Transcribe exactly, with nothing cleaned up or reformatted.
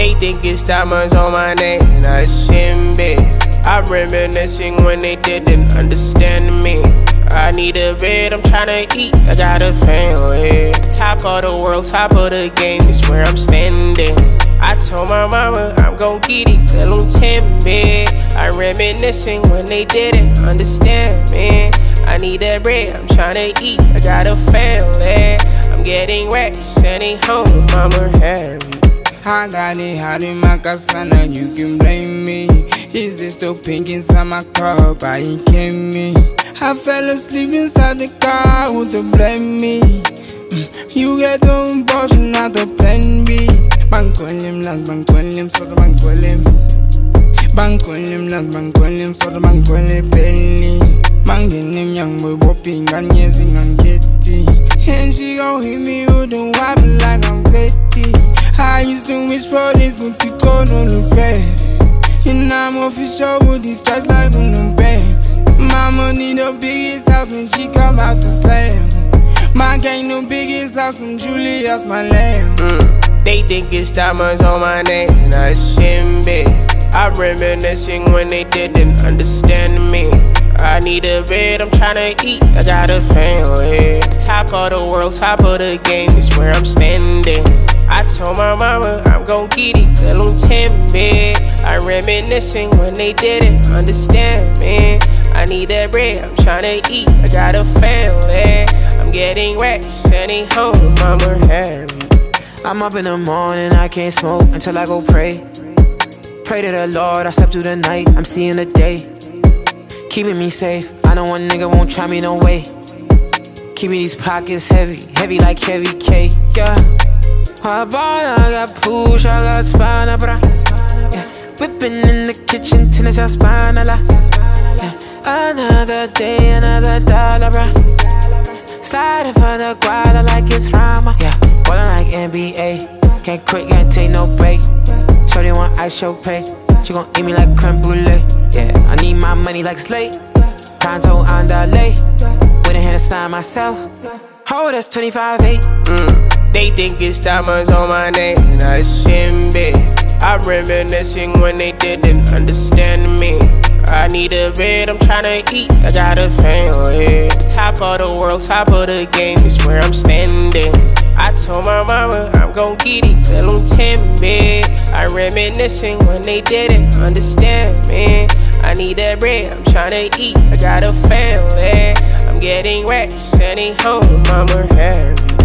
They think it's diamonds on my neck, and I shouldn't be. I'm reminiscing when they didn't understand me. I need a bed, I'm tryna eat, I got a family. Top of the world, top of the game, is where I'm standing. I told my mama I'm gon' get it, tell them ten bed. I'm reminiscing when they didn't understand me. I need that bread, I'm tryna eat, I got a family. I'm getting racks, sending home, mama happy. I got it hot in my casana, you can blame me. Is it still pink inside my cup? I ain't kidding me. I fell asleep inside the car, who to blame me? Mm. You get the portion, not the plan B. Bank on him, last bank on him, so the bank on him. Bank on him, last bank on him, so the bank on him, penny. Mangin him, young boy, whopping, and yesing and getty. And she gon' hit me with a wobble like I'm fifty. I used to wish for this, but you called on the bed. And I'm official with these strikes like on the bed. Mama need the biggest house when she come out the slam. My gang the biggest house from Julia's my lamb. Mm. They think it's diamonds on my neck, and I shouldn't be. I'm reminiscing when they didn't understand me. I need a bed, I'm tryna eat, I got a family. Top of the world, top of the game, is where I'm standing. I told my mama I'm gon' get it, tell them ten bed. I'm reminiscing when they didn't understand me. I need that bread, I'm tryna eat, I got a family. I'm getting racks, sending home, mama happy. I'm up in the morning, I can't smoke until I go pray. Pray to the Lord, I slept through the night, I'm seeing the day. Keeping me safe, I know one nigga won't try me no way. Keeping these pockets heavy, heavy like heavy K, yeah. I bought, I got push, I got spine, bra. Yeah. Whipping in the kitchen, tennis, I spine, la. Yeah. Another day, another dollar, bra. Sliding for the guada like it's Rama. Yeah, ballin' like N B A. Can't quit, can't take no break. Shorty want ice, show pay. She gon' eat me like creme brulee. Yeah, I need my money like Slate. Conto on delay. Went ahead and signed myself. Oh, that's twenty-five eight. Mm. They think it's diamonds on my neck, and I shouldn't be. I'm reminiscing when they didn't understand me. I need a bed, I'm tryna eat, I got a family. Top of the world, top of the game, is where I'm standing. I told my mama I'm gon' get it, tell them ten bed. I'm reminiscing when they didn't understand me. I need that bread, I'm tryna eat, I got a family. I'm getting racks, sending home, mama happy.